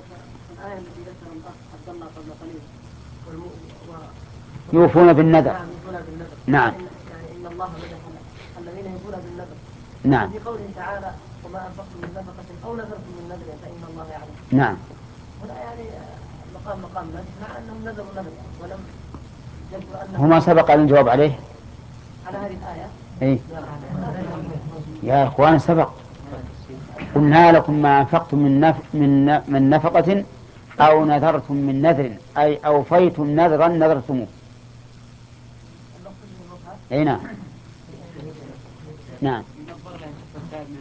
الآية التي ذكر الأخ عبد الله قبل قليل يوفون بالنذر. نعم. يعني إن الله مدح الذين يوفون بالنذر. نعم. في قوله تعالى وما أنفقتم من نفقة أو نذرتم من نذر فإن الله يعلم. نعم. هنا يعني مقام نذر مع أنهم نذروا نذر ولم يذكر أنهم هما سبق أن الجواب عليه على هذه الآية. إيه؟ يا إخوان سبق قلنا لكم ما أنفقتم من نفقة أو نذرتم من نذر أي أوفيتم نذرا نذرتموه. أي نعم. نعم.